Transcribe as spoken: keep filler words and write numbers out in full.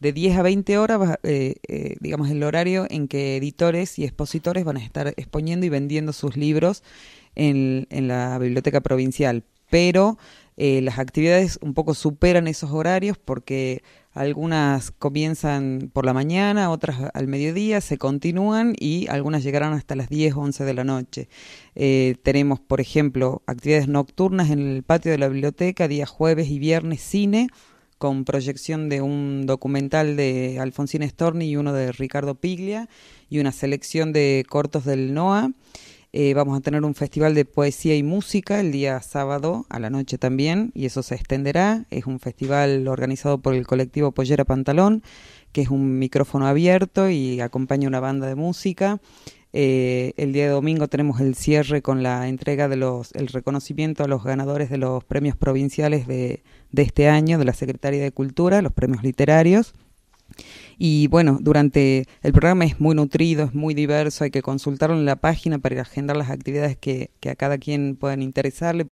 de diez a veinte horas, va- eh, eh, digamos, el horario en que editores y expositores van a estar exponiendo y vendiendo sus libros en, en la biblioteca provincial. Pero eh, las actividades un poco superan esos horarios porque algunas comienzan por la mañana, otras al mediodía, se continúan y algunas llegarán hasta las diez o once de la noche. Eh, tenemos, por ejemplo, actividades nocturnas en el patio de la biblioteca, días jueves y viernes cine, con proyección de un documental de Alfonsina Storni y uno de Ricardo Piglia, y una selección de cortos del NOA. Eh, vamos a tener un festival de poesía y música el día sábado a la noche también, y eso se extenderá. Es un festival organizado por el colectivo Pollera Pantalón, que es un micrófono abierto y acompaña una banda de música. Eh, el día de domingo tenemos el cierre con la entrega de los, el reconocimiento a los ganadores de los premios provinciales de, de este año, de la Secretaría de Cultura, los premios literarios. Y bueno, durante el programa es muy nutrido, es muy diverso, hay que consultarlo en la página para agendar las actividades que, que a cada quien puedan interesarle.